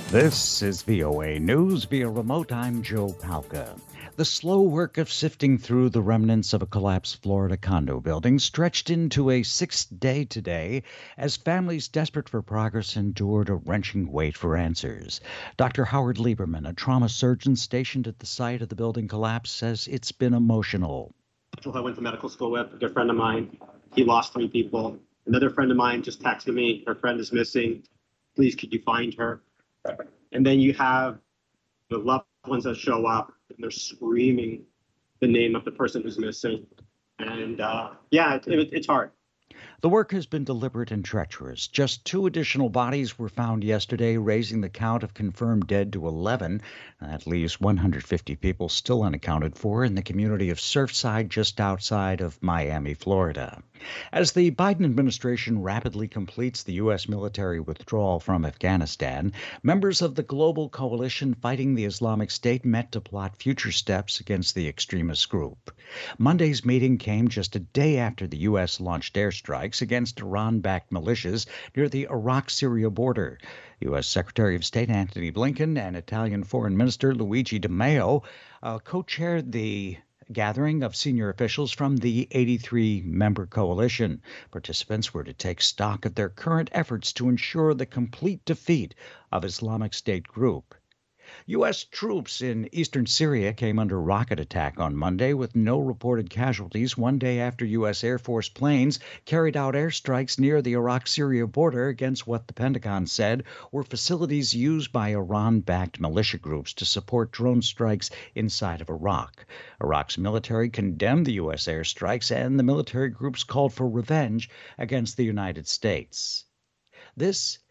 This is VOA News via remote. I'm Joe Palca. The slow work of sifting through the remnants of a collapsed Florida condo building stretched into a sixth day today as families desperate for progress endured a wrenching wait for answers. Dr. Howard Lieberman, a trauma surgeon stationed at the site of the building collapse, says it's been emotional. I went to medical school with a good friend of mine. He lost 3 people. Another friend of mine just texted me, her friend is missing. Please, could you find her? And then you have the loved ones that show up and they're screaming the name of the person who's missing. And it's hard. The work has been deliberate and treacherous. Just 2 additional bodies were found yesterday, raising the count of confirmed dead to 11. That leaves 150 people still unaccounted for in the community of Surfside, just outside of Miami, Florida. As the Biden administration rapidly completes the U.S. military withdrawal from Afghanistan, members of the global coalition fighting the Islamic State met to plot future steps against the extremist group. Monday's meeting came just a day after the U.S. launched airstrikes against Iran-backed militias near the Iraq-Syria border. U.S. Secretary of State Antony Blinken and Italian Foreign Minister Luigi Di Maio co-chaired the gathering of senior officials from the 83-member coalition. Participants were to take stock of their current efforts to ensure the complete defeat of Islamic State group. U.S. troops in eastern Syria came under rocket attack on Monday with no reported casualties, one day after U.S. Air Force planes carried out airstrikes near the Iraq-Syria border against what the Pentagon said were facilities used by Iran-backed militia groups to support drone strikes inside of Iraq. Iraq's military condemned the U.S. airstrikes, and the military groups called for revenge against the United States. This